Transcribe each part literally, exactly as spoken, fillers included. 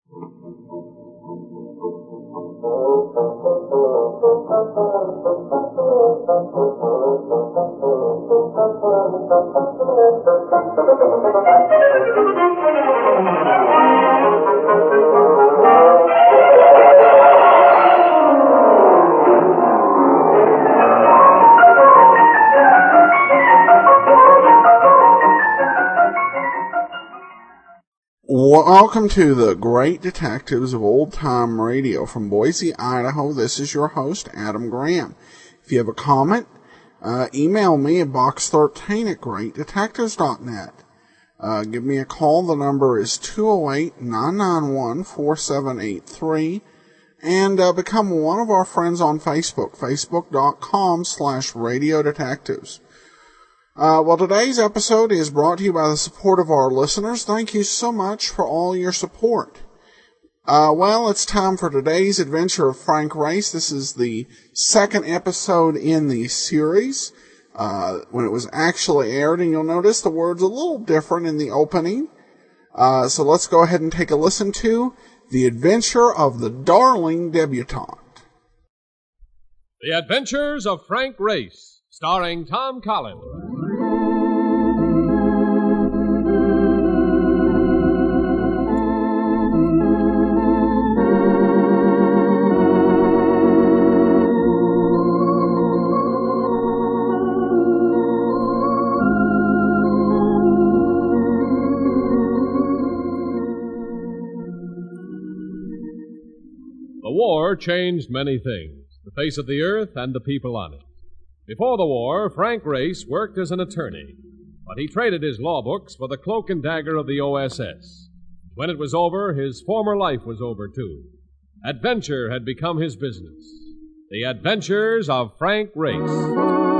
Welcome to the Great Detectives of Old Time Radio. From Boise, Idaho, this is your host, Adam Graham. If you have a comment, uh, email me at box thirteen at great detectives dot net. Uh, give me a call. The number is two oh eight, nine nine one, four seven eight three. And uh, become one of our friends on Facebook, facebook.com slash radio detectives. Uh, well, today's episode is brought to you by the support of our listeners. Thank you so much for all your support. Uh, well, it's time for today's adventure of Frank Race. This is the second episode in the series, uh, when it was actually aired, and you'll notice the word's a little different in the opening. Uh, so let's go ahead and take a listen to The Adventure of the Darling Debutante. The Adventures of Frank Race, starring Tom Collins. The war changed many things, the face of the earth and the people on it. Before the war, Frank Race worked as an attorney, but he traded his law books for the cloak and dagger of the O S S. When it was over, his former life was over, too. Adventure had become his business. The Adventures of Frank Race.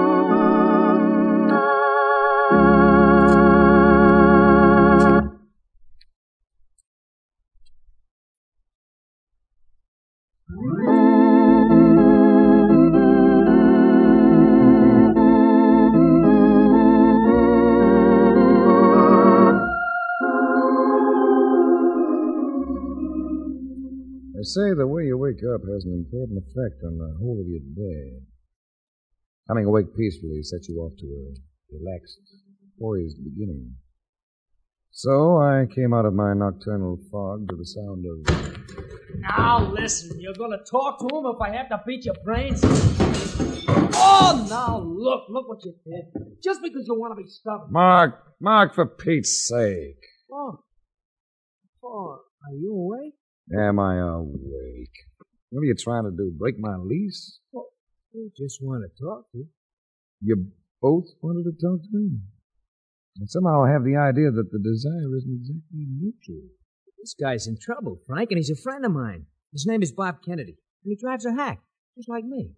They say the way you wake up has an important effect on the whole of your day. Coming awake peacefully sets you off to a relaxed, poised beginning. So I came out of my nocturnal fog to the sound of... Now listen, you're going to talk to him if I have to beat your brains? Oh, now look, look what you did. Just because you want to be stubborn. Mark, Mark, for Pete's sake. Oh, oh, are you awake? Am I awake? What are you trying to do, break my lease? Well, we just want to talk to you. You both wanted to talk to me? And somehow I have the idea that the desire isn't exactly mutual. This guy's in trouble, Frank, and he's a friend of mine. His name is Bob Kennedy, and he drives a hack, just like me.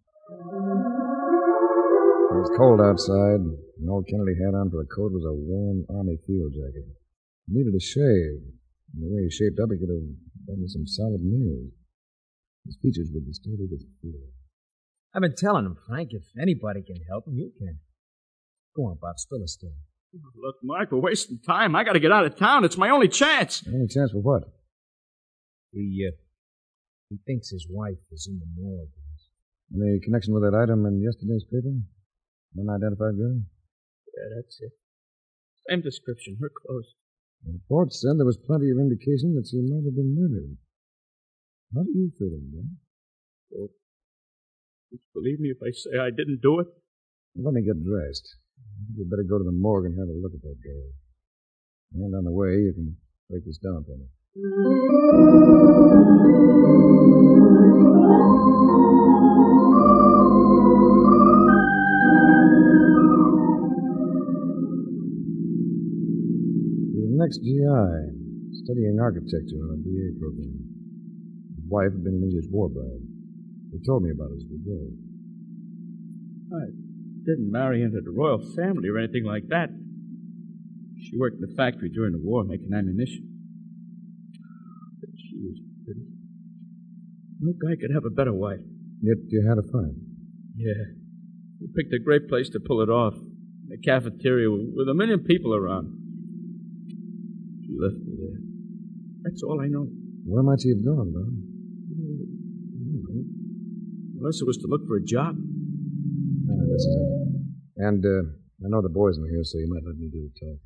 It was cold outside, and all Kennedy had on for a coat was a warm army field jacket. He needed a shave, and the way he shaped up, he could have done with some solid nails. His features were distorted with fear. I've been telling him, Frank, if anybody can help him, you can. Go on, Bob, spill a story. Look, Mark, we're wasting time. I got to get out of town. It's my only chance. Only chance for what? He, uh, he thinks his wife is in the morgue. Any connection with that item in yesterday's paper? Unidentified girl? Yeah, that's it. Same description. Her clothes. The report said there was plenty of indication that she might have been murdered. How do you feel, man? Well, just believe me if I say I didn't do it? Let me get dressed. I think you'd better go to the morgue and have a look at that girl. And on the way, you can break this down for me. He's an ex-G I, studying architecture on a B A program. His wife had been an English war bride. They told me about it as we drove. I didn't marry into the royal family or anything like that. She worked in the factory during the war making ammunition. But she was pretty. No guy could have a better wife. Yet you had a fight. Yeah. We picked a great place to pull it off. A cafeteria with a million people around. She left me there. That's all I know. Where might she have gone, Bob? Unless it was to look for a job. Yeah, this is it. And uh, I know the boys are here, so you might let me do the talking.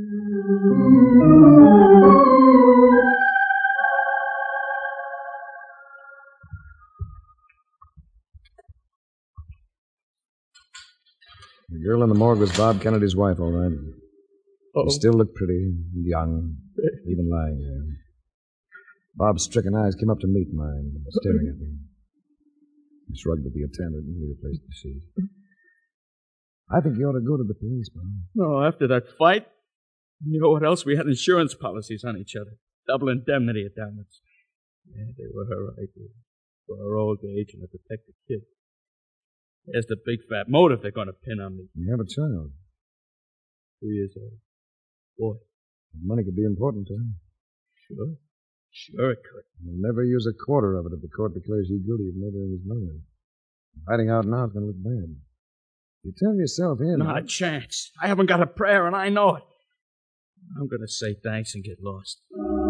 The girl in the morgue was Bob Kennedy's wife, all right. Oh. She still looked pretty and young, even lying there. Bob's stricken eyes came up to meet mine, staring at me. He shrugged at the attendant and he replaced the sheet. I think you ought to go to the police, Bob. No, after that fight, you know what else? We had insurance policies on each other. Double indemnity at that much. Yeah, they were her right. For her old age and to protect the kid. There's the big fat motive they're going to pin on me. You have a child. Two years old. Boy. Money could be important to him. Sure. Sure it could. You'll never use a quarter of it if the court declares you guilty of murdering his mother. Hiding out now is going to look bad. You turn yourself in. Not a chance. I haven't got a prayer, and I know it. I'm going to say thanks and get lost.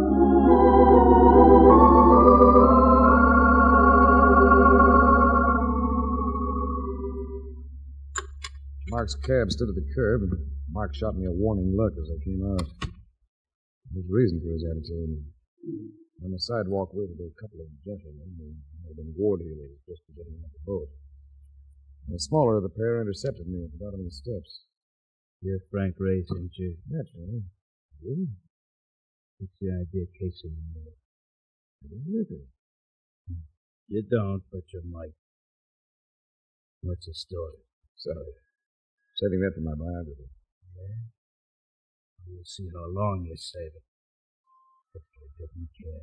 Mark's cab stood at the curb, and Mark shot me a warning look as I came out. There's reason for his attitude. On the sidewalk waited a couple of gentlemen who had been ward heelers just for getting off the boat. And the smaller of the pair intercepted me at the bottom of the steps. You're Frank Race, ain't you? Naturally. You? What's the idea casing me? I don't live here. You don't, but you might. What's the story? Sorry. Saving that for my biography. Yeah? We'll see how long you save it. If you didn't care.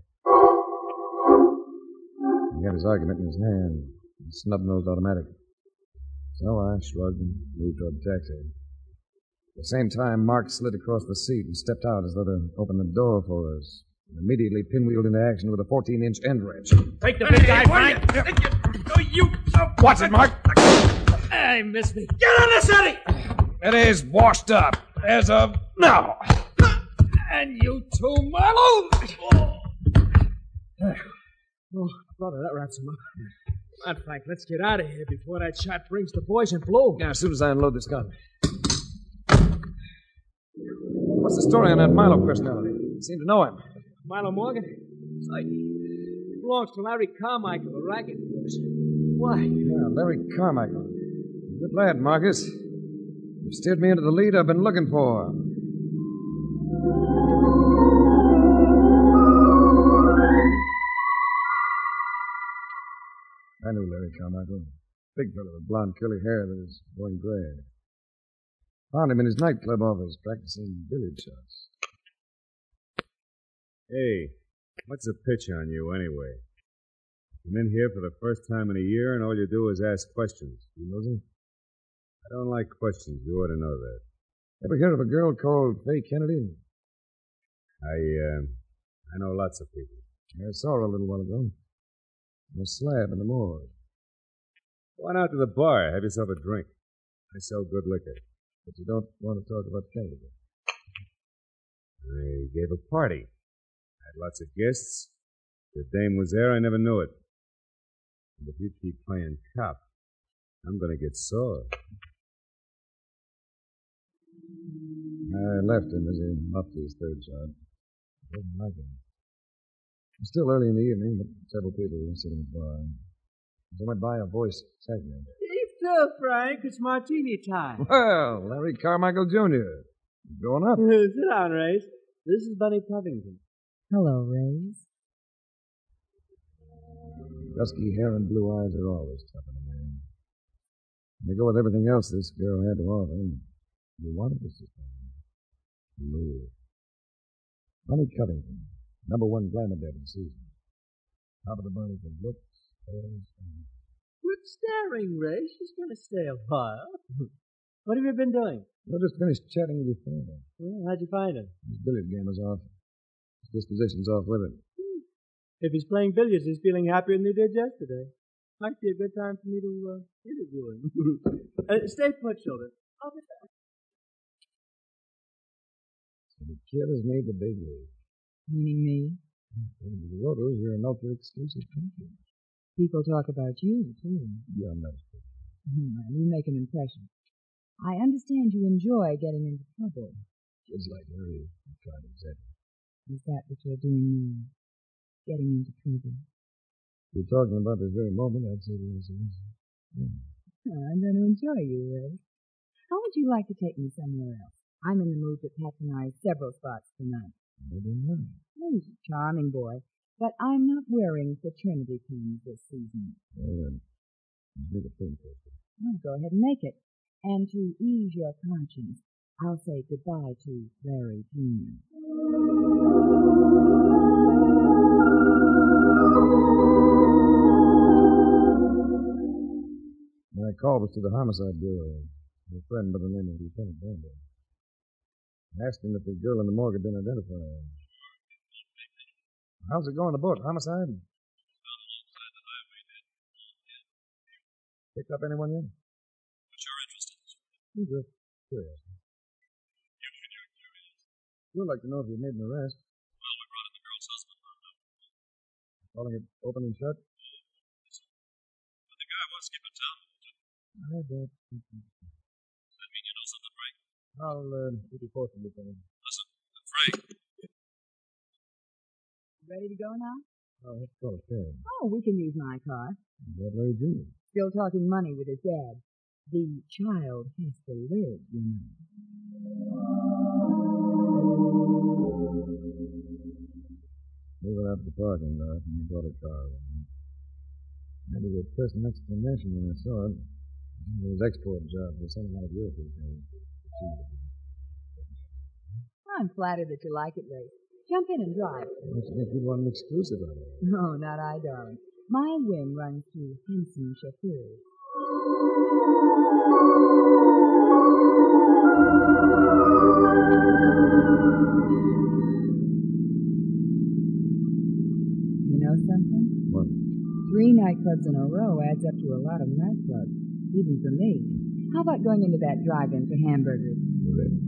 He had his argument in his hand. A snub-nosed automatic. So I shrugged and moved toward the taxi. At the same time, Mark slid across the seat and stepped out as though to open the door for us. And immediately pinwheeled into action with a fourteen-inch end wrench. Take the big guy, Frank. Oh, you... Watch it, Mark! Hey, missed me. Get on the city! It is washed up as of now. And you too, Marlowe! Oh, brother, that wraps him up. Come on, Frank, let's get out of here before that shot brings the boys in blue. Yeah, as soon as I unload this gun. What's the story on that Milo personality? You seem to know him. Milo Morgan? Psych. Belongs to Larry Carmichael, the racket boss. Why? Yeah, Larry Carmichael. Good lad, Marcus. You've steered me into the lead I've been looking for. I knew Larry Carmichael. Big fellow with blonde curly hair that was going gray. Found him in his nightclub office practicing billiard shots. Hey, what's the pitch on you anyway? I'm in here for the first time in a year, and all you do is ask questions. You know that? I don't like questions. You ought to know that. Ever heard of a girl called Faye Kennedy? I, uh, I know lots of people. I saw her a little while ago. On a slab in the morgue. Go on out to the bar. Have yourself a drink. I sell good liquor. But you don't want to talk about Kennedy. I gave a party. Had lots of guests. The dame was there. I never knew it. And if you keep playing cop, I'm going to get sore. I left him as he muffed his third shot. I didn't like him. It was still early in the evening, but several people were sitting at the bar. As I went by, a voice said me. Keep still, Frank. It's martini time. Well, Larry Carmichael Junior Going up. Sit down, Race. This is Bunny Covington. Hello, Race. Dusky hair and blue eyes are always tough on a man. They go with everything else this girl had to offer. You wanted this to move. Bunny Covington, number one glamour devil season. Top of the bunny for looks, hair, and... Quit staring, Ray. She's going to stay a while. What have you been doing? I just finished chatting with your father. Well, how'd you find him? His billiard game is off. His disposition's off with it. If he's playing billiards, he's feeling happier than he did yesterday. Might be a good time for me to uh, interview him. uh, stay put, children. I'll be back. So the kid has made the big league. Meaning me? According to the Rotos, you're an ultra-exclusive country. People talk about you, too. Yeah, I'm not a Hmm, you make an impression. I understand you enjoy getting into trouble. Kids like Larry are trying to exactly. Is that what you're doing now? Getting into trouble? If you're talking about this very moment, I'd say the answer is yeah. Oh, I'm going to enjoy you, Ray. How would you like to take me somewhere else? I'm in the mood to patronize several spots tonight. Maybe not. Oh, he's a charming boy, but I'm not wearing fraternity pins this season. Well, then, make a film poster. Oh, go ahead and make it. And to ease your conscience, I'll say goodbye to Larry Junior My call was to the Homicide Bureau. A friend by the name of Lieutenant Bamber. I asked him if the girl in the morgue had been identified. How's it going, the boat? Homicide? Picked up anyone yet? What's your interest in this? Hmm, just curious. You and you're curious. We'd like to know if you've made an arrest. Well, we brought in the girl's husband. Calling it open and shut? But the guy wants to keep in town. I heard that. Does that mean you know something, Frank? I'll uh, keep you posted, Lieutenant. Listen, Frank. Ready to go now? I'll have to call a cab. Oh, we can use my car. That Larry Junior Still talking money with his dad. The child has to live, you know. We went out to the parking lot and he bought a car. I had a personal explanation when I saw it. It was export job for something out of Europe. I'm flattered that you like it, Ray. Jump in and drive. I think you'd want an exclusive on it. No, not I, darling. My whim runs through Henson chauffeurs. You know something? What? Three nightclubs in a row adds up to a lot of nightclubs, even for me. How about going into that drive-in for hamburgers? You ready?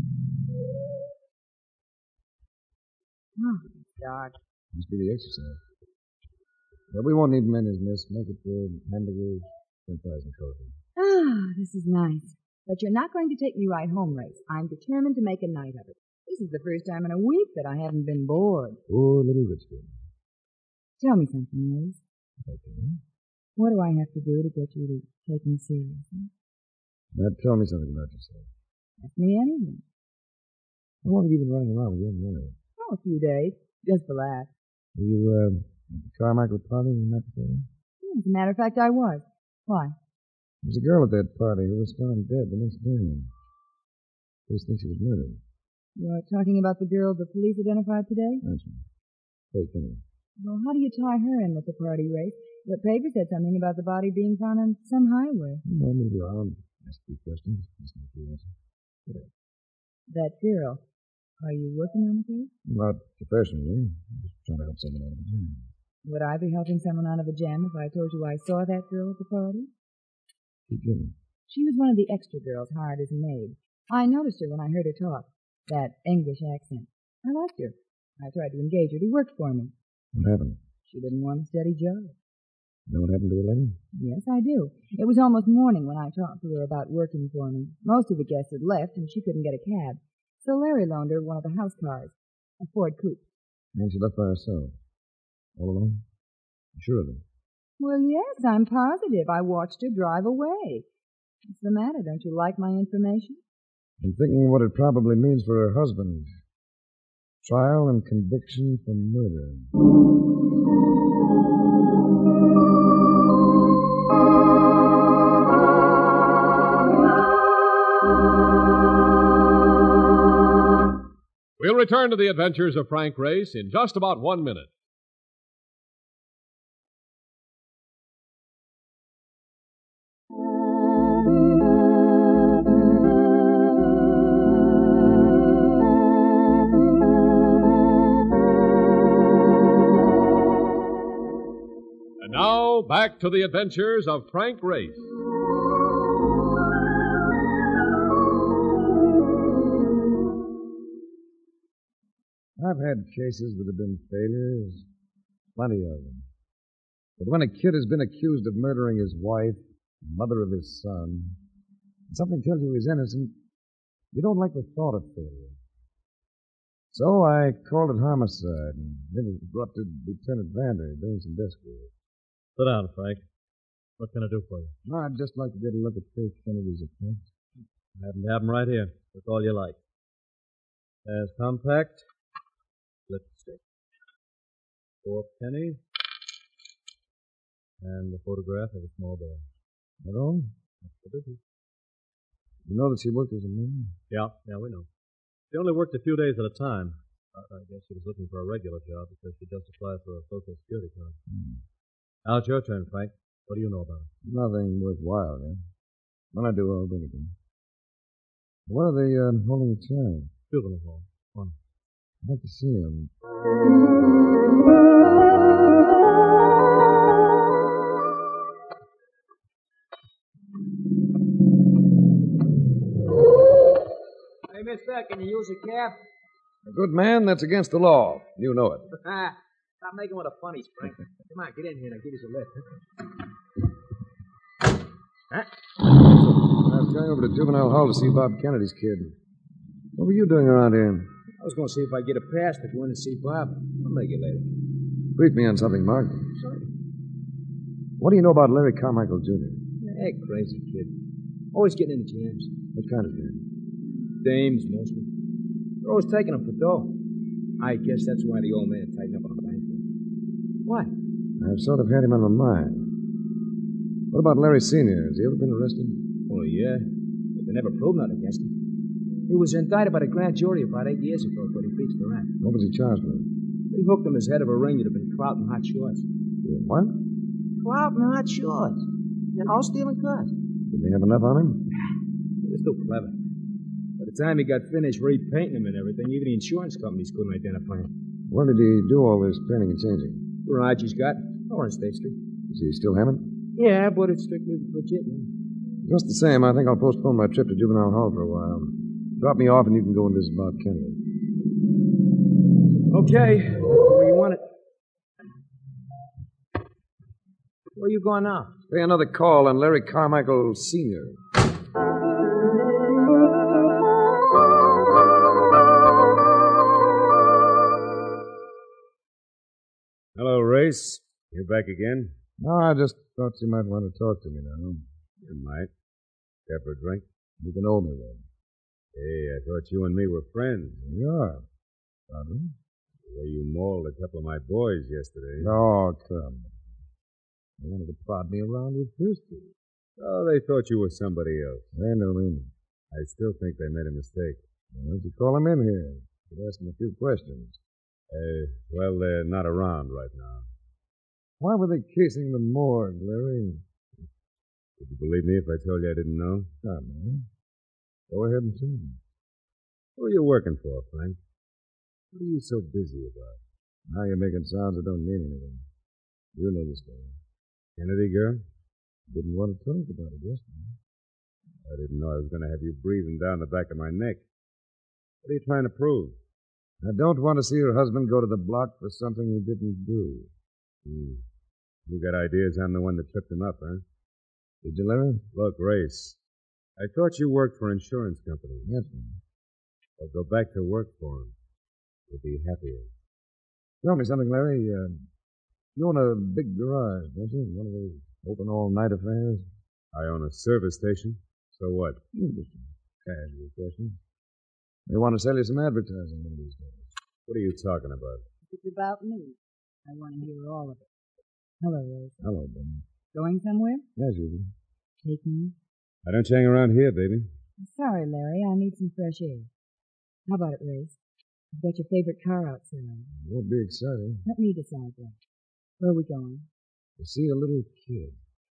Oh, it's dark. Must be the exercise. Well, we won't need menus, miss. Make it uh, hamburgers, ten thousand coffee. Ah, this is nice. But you're not going to take me right home, Race. I'm determined to make a night of it. This is the first time in a week that I haven't been bored. Oh, little Richard. Tell me something, Race. Okay. What do I have to do to get you to take me seriously? Now, tell me something about yourself. Ask me anything. How long have you been running around with young men? Oh, a few days. Just for laughs. Were you, uh, at the Carmichael party when that party? As a matter of fact, I was. Why? There was a girl at that party who was found dead the next day. Police think she was murdered. You're talking about the girl the police identified today? That's right. Fake, anyway. Well, how do you tie her in with the party, Race? The paper said something about the body being found on some highway. Well, move around. Ask a few questions. Listen to the answer. Yeah. That girl. Are you working on the case? Not professionally. Just trying to help someone out of a jam. Would I be helping someone out of a jam if I told you I saw that girl at the party? Keep going. She was one of the extra girls hired as a maid. I noticed her when I heard her talk. That English accent. I liked her. I tried to engage her to work for me. What happened? She didn't want a steady job. You know what happened to her later? Yes, I do. It was almost morning when I talked to her about working for me. Most of the guests had left, and she couldn't get a cab. So Larry loaned her one of the house cars, a Ford Coupe. And she left by herself. All alone? Sure of it? Well, yes, I'm positive. I watched her drive away. What's the matter? Don't you like my information? I'm thinking what it probably means for her husband. Trial and conviction for murder. We'll return to the adventures of Frank Race in just about one minute. And now, back to the adventures of Frank Race. I've had cases that have been failures. Plenty of them. But when a kid has been accused of murdering his wife, mother of his son, and something tells you he's innocent, you don't like the thought of failure. So I called it homicide and then interrupted Lieutenant Vander doing some desk work. Sit down, Frank. What can I do for you? No, I'd just like to get a look at Faith Kennedy's account. I happen to have them right here. That's all you like. There's compact, lipstick, four pennies, and the photograph of a small boy. That all? That's the business. You know that she worked as a man? Yeah, yeah, we know. She only worked a few days at a time. I, I guess she was looking for a regular job because she just applied for a Social Security card. Hmm. Now it's your turn, Frank. What do you know about it? Nothing worthwhile, eh? When I do, I'll bring it in. Where are they uh, holding the child? Juvenile hall. One. I'd like to see him. Hey, mister, can you use a cab? A good man, that's against the law. You know it. Stop making with a funny, Frank. Come on, get in here and I'll give you a lift. Huh? I was going over to Juvenile Hall to see Bob Kennedy's kid. What were you doing around here? I was going to see if I get a pass to go in and see Bob. I'll make it later. Brief me on something, Mark. Sorry. What do you know about Larry Carmichael, Junior? Hey, crazy kid. Always getting into jams. What kind of jam? Dames, mostly. They're always taking him for dough. I guess that's why the old man tightened up on the bank. What? I've sort of had him on my mind. What about Larry Senior? Has he ever been arrested? Oh, yeah. But they never proved nothing against him. He was indicted by the grand jury about eight years ago, but he beats the rap. What was he charged with? They hooked him as head of a ring that had been clouting hot shorts. What? Clouting hot shorts. You know, stealing cars. Did they have enough on him? He was too clever. By the time he got finished repainting him and everything, even the insurance companies couldn't identify him. Where did he do all this painting and changing? Garage he's got, or on State Street. Is he still having? Yeah, but it's strictly legit. Just the same, I think I'll postpone my trip to Juvenile Hall for a while. Drop me off and you can go and visit Bob Kennedy. Okay, that's the way you want it. Where you going now? Pay another call on Larry Carmichael Senior Hello, Race. You back again? No, I just thought you might want to talk to me now. You might. Care for a drink? You can owe me one. Hey, I thought you and me were friends. You are. Probably. The way you mauled a couple of my boys yesterday. Oh, come on. They wanted to prod me around with pistols. Oh, they thought you were somebody else. They know me. I still think they made a mistake. Why don't you call them in here? You could ask them a few questions. Uh, well, they're not around right now. Why were they casing the morgue, Larry? Would you believe me if I told you I didn't know? Come on. Go ahead and tell me. Who are you working for, Frank? What are you so busy about? Now you're making sounds that don't mean anything. You know the story. Kennedy girl? Didn't want to talk about it yesterday. I didn't know I was going to have you breathing down the back of my neck. What are you trying to prove? I don't want to see your husband go to the block for something he didn't do. Hmm. You got ideas I'm the one that tripped him up, huh? Did you, Larry? Look, Race, I thought you worked for insurance companies. Yes, ma'am. Well, go back to work for them. You'll be happier. Tell me something, Larry. Uh, you own a big garage, don't you? One of those open all-night affairs? I own a service station. So what? Interesting. Casual question. They want to sell you some advertising one of these days. What are you talking about? It's about me. I want to hear all of it. Hello, Rose. Hello, Ben. Going somewhere? Yes, you do. Take me. I don't hang around here, baby. Sorry, Larry. I need some fresh air. How about it, Rose? I've got your favorite car outside. It won't be exciting. Let me decide that. Where are we going? To see a little kid.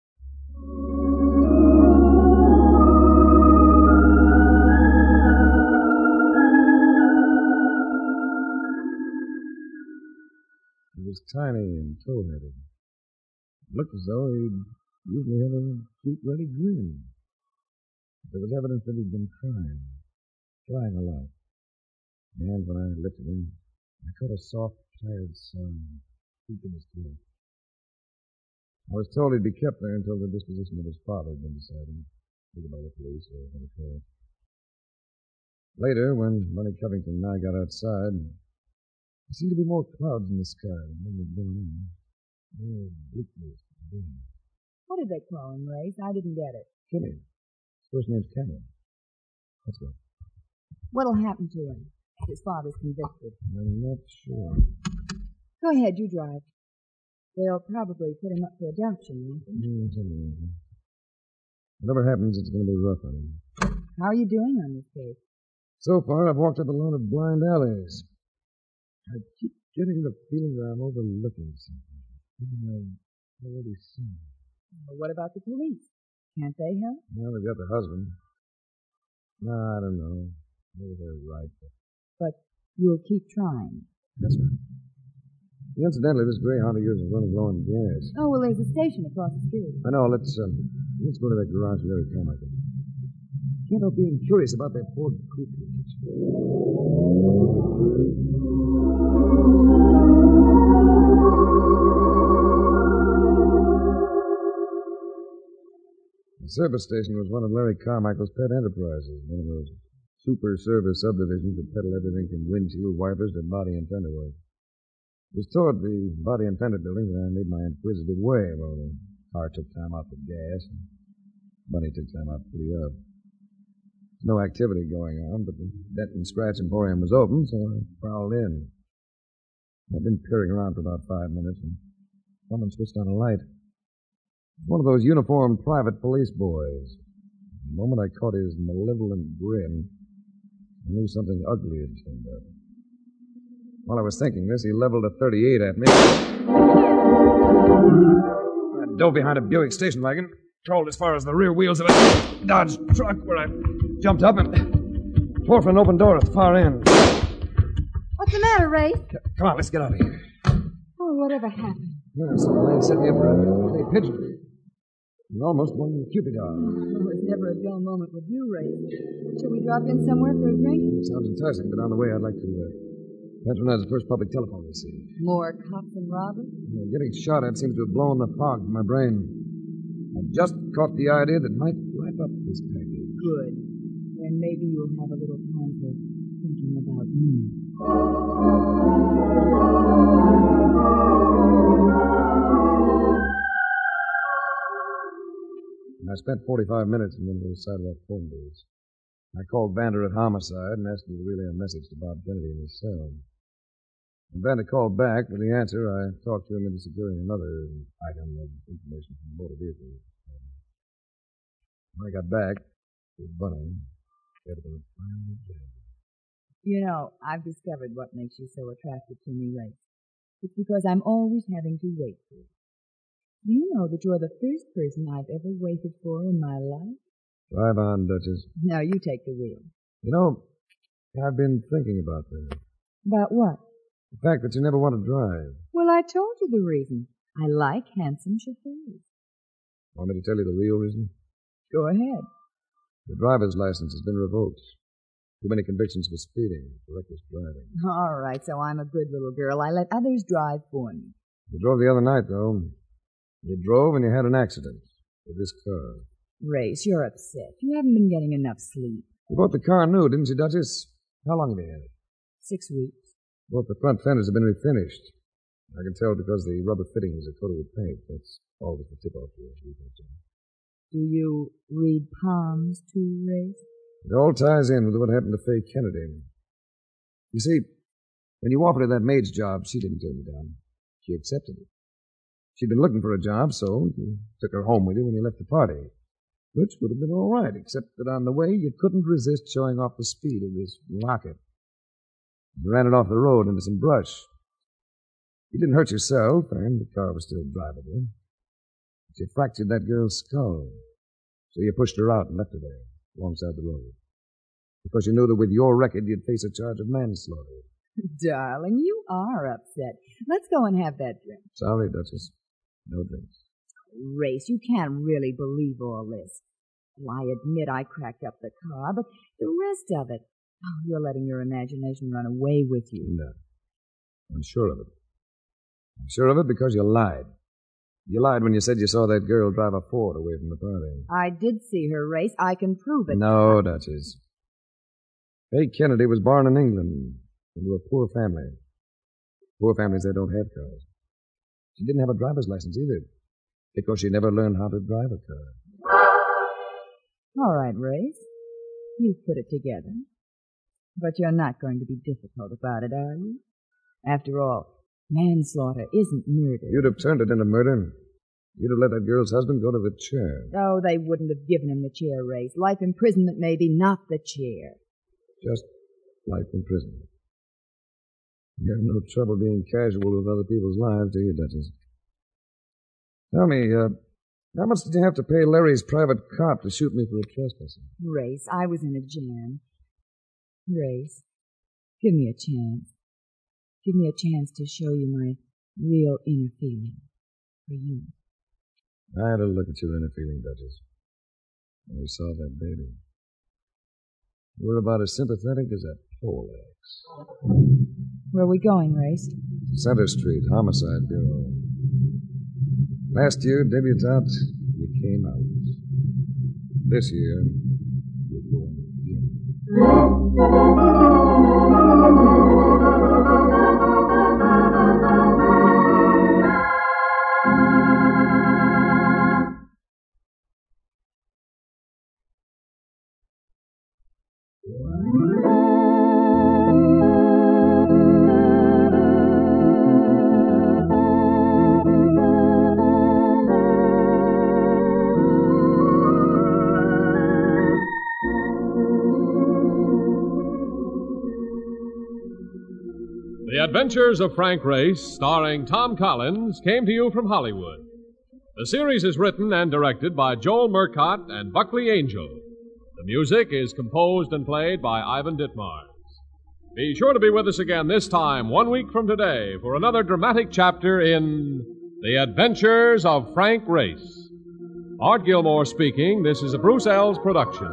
He was tiny and tow-headed. It looked as though he'd usually have a cute, ready grin. There was evidence that he'd been crying. Crying a lot. And when I lifted him, I caught a soft, tired sound, deep in his throat. I was told he'd be kept there until the disposition of his father had been decided, either by the police or by the court. Later, when Bunny Covington and I got outside, there seemed to be more clouds in the sky than when we'd been in. More bleakness and doom. What did they call him, Race? I didn't get it. Kenny. His first name's Cameron. That's what. What'll happen to him if his father's convicted? I'm not sure. Go ahead, you drive. They'll probably put him up for adoption, won't they? Mm, something like that. Whatever happens, it's going to be rough on him. How are you doing on this case? So far, I've walked up a lot of blind alleys. I keep getting the feeling that I'm overlooking something. Something I've already seen. Well, what about the police? Can't they help? Well, they've got the husband. No, I don't know. Maybe they're right. But, but you'll keep trying. That's right. Incidentally, this Greyhound of yours is running low on gas. Oh, well, there's a station across the street. I know. Let's, um, let's go to that garage with Larry Carmichael. Can't help being curious about that Ford Coupe. The service station was one of Larry Carmichael's pet enterprises, one of those super service subdivisions that peddle everything from windshield wipers to body and fender work. It was toward the body and fender building that I made my inquisitive way. Well, the car took time out for gas, and Bunny took time out to put up. No activity going on, but the Dent and Scratch Emporium was open, so I prowled in. I'd been peering around for about five minutes, and someone switched on a light. One of those uniformed private police boys. The moment I caught his malevolent grin, I knew something ugly had turned up. While I was thinking this, he leveled a thirty-eight at me. I dove behind a Buick station wagon, crawled as far as the rear wheels of a Dodge truck, where I jumped up and tore for an open door at the far end. What's the matter, Ray? Come on, let's get out of here. Oh, whatever happened? Yeah, some man set me up for a clay pigeon. And almost one Cupid dog. Oh, it's never a dull moment with you, Ray. Shall we drop in somewhere for a drink? Sounds enticing, but on the way I'd like to uh, patronize the first public telephone we see. More cops and robbers? Yeah, getting shot at seems to have blown the fog from my brain. I just caught the idea that might wrap up this package. Good. Then maybe you'll have a little time for thinking about me. I spent forty-five minutes in the other side of that phone booth. I called Vander at Homicide and asked him to relay a message to Bob Kennedy in his cell. When Vander called back with the answer, I talked to him into securing another item of information from the motor vehicle. When I got back, it was Bunny. It had been finally dead. You know, I've discovered what makes you so attractive to me, Ray. It's because I'm always having to wait for you. Do you know that you're the first person I've ever waited for in my life? Drive on, Duchess. Now you take the wheel. You know, I've been thinking about that. About what? The fact that you never want to drive. Well, I told you the reason. I like handsome chauffeurs. Want me to tell you the real reason? Go ahead. Your driver's license has been revoked. Too many convictions for speeding, for reckless driving. All right, so I'm a good little girl. I let others drive for me. You drove the other night, though. You drove and you had an accident with this car. Race, you're upset. You haven't been getting enough sleep. You bought the car new, didn't you, Duchess? How long have you had it? Six weeks. Both the front fenders have been refinished. I can tell because the rubber fittings are coated with paint. That's always the tip-off to it. Do you read palms, too, Race? It all ties in with what happened to Faye Kennedy. You see, when you offered her that maid's job, she didn't turn you down. She accepted it. She'd been looking for a job, so you took her home with you when you left the party. Which would have been all right, except that on the way you couldn't resist showing off the speed of this rocket. You ran it off the road into some brush. You didn't hurt yourself, and the car was still drivable. But you fractured that girl's skull. So you pushed her out and left her there, alongside the road. Because you knew that with your record you'd face a charge of manslaughter. Darling, you are upset. Let's go and have that drink. Sorry, Duchess. No drinks. Race, you can't really believe all this. Well, I admit I cracked up the car, but the rest of it, oh, you're letting your imagination run away with you. No. I'm sure of it. I'm sure of it because you lied. You lied when you said you saw that girl drive a Ford away from the party. I did see her race. I can prove it. No, Duchess. Faye Kennedy was born in England into a poor family. Poor families that don't have cars. She didn't have a driver's license either because she never learned how to drive a car. All right, Race. You've put it together. But you're not going to be difficult about it, are you? After all, manslaughter isn't murder. You'd have turned it into murder. You'd have let that girl's husband go to the chair. Oh, they wouldn't have given him the chair, Race. Life imprisonment, maybe, not the chair. Just life imprisonment. You have no trouble being casual with other people's lives, do you, Duchess? Tell me, uh, how much did you have to pay Larry's private cop to shoot me for a trespass? Race, I was in a jam. Race, give me a chance. Give me a chance to show you my real inner feeling for you. I had a look at your inner feeling, Duchess, when we saw that baby. You were about as sympathetic as a pole axe. Where are we going, Race? Center Street, Homicide Bureau. Last year, debutante, you came out. This year, you're going in. The Adventures of Frank Race, starring Tom Collins, came to you from Hollywood. The series is written and directed by Joel Murcott and Buckley Angel. The music is composed and played by Ivan Ditmars. Be sure to be with us again this time, one week from today, for another dramatic chapter in The Adventures of Frank Race. Art Gilmore speaking. This is a Bruce Ells production.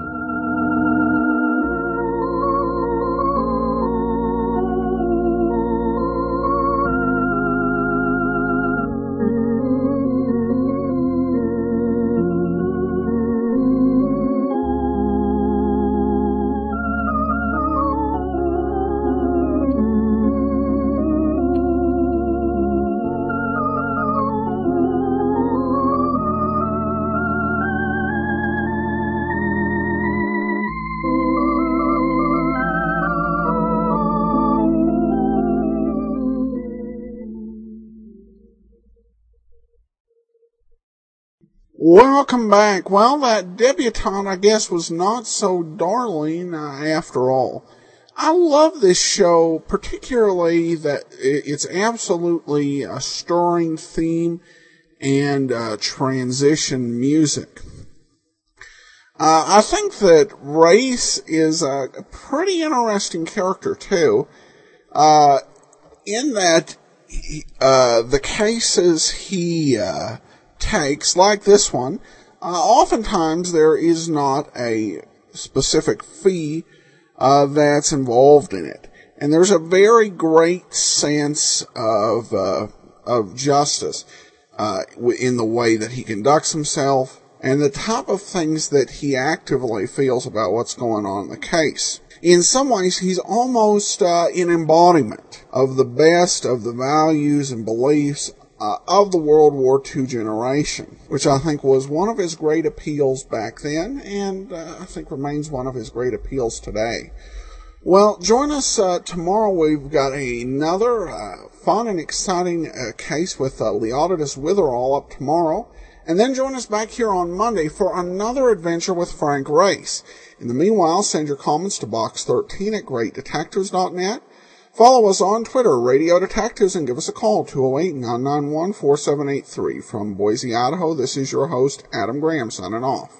Welcome back. Well, that debutante, I guess, was not so darling uh, after all. I love this show, particularly that it's absolutely a stirring theme and uh, transition music. Uh, I think that Race is a pretty interesting character, too, uh, in that uh, the cases he uh, takes, like this one, uh, oftentimes there is not a specific fee uh, that's involved in it. And there's a very great sense of uh, of justice uh, in the way that he conducts himself and the type of things that he actively feels about what's going on in the case. In some ways, he's almost uh, an embodiment of the best of the values and beliefs Uh, of the World War Two generation, which I think was one of his great appeals back then, and uh, I think remains one of his great appeals today. Well, join us uh, tomorrow. We've got another uh, fun and exciting uh, case with uh, Leonidas Witherall up tomorrow, and then join us back here on Monday for another adventure with Frank Race. In the meanwhile, send your comments to box thirteen at great detectives dot net. Follow us on Twitter, Radio Detectives, and give us a call, two oh eight, nine nine one, four seven eight three. From Boise, Idaho, this is your host, Adam Graham, signing off.